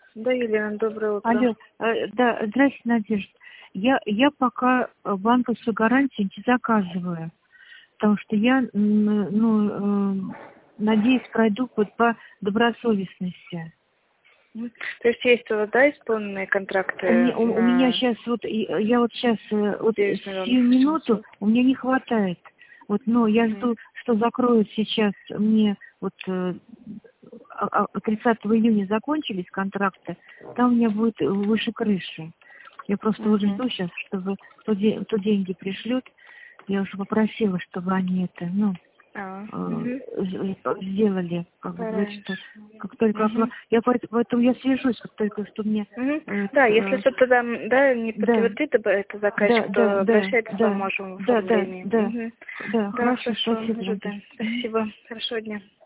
Да, Елена, доброе утро. Алло, да, здравствуйте, Надежда. Я пока банковскую гарантию не заказываю, потому что я, надеюсь, пройду по добросовестности. То есть у вас, да, исполненные контракты? У меня сейчас я вот сейчас сию минуту у меня не хватает. Вот, но я жду, что закроют сейчас мне 30 июня закончились контракты, там у меня будет выше крыши. Я просто вот жду сейчас, чтобы то деньги пришлют. Я уже попросила, чтобы они это, сделали, как бы говорить, что как только поэтому я свяжусь, как только что мне. Да, если что-то там, да, не подтвердит это заказчик, то обращайтесь, поможем в оформлении. Да, хорошо, спасибо. Спасибо, хорошего дня.